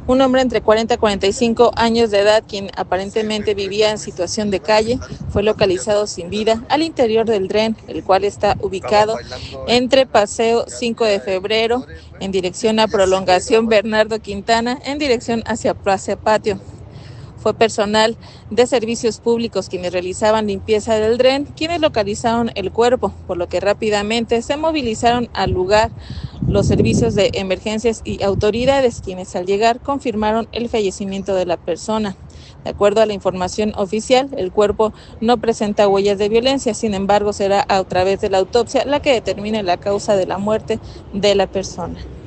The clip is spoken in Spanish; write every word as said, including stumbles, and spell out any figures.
Un hombre entre cuarenta y cuarenta y cinco años de edad, quien aparentemente vivía en situación de calle, fue localizado sin vida al interior del tren, el cual está ubicado entre Paseo cinco de febrero en dirección a Prolongación Bernardo Quintana en dirección hacia Plaza Patio. Fue personal de servicios públicos quienes realizaban limpieza del tren, quienes localizaron el cuerpo, por lo que rápidamente se movilizaron al lugar los servicios de emergencias y autoridades, quienes al llegar confirmaron el fallecimiento de la persona. De acuerdo a la información oficial, el cuerpo no presenta huellas de violencia, sin embargo será a través de la autopsia la que determine la causa de la muerte de la persona.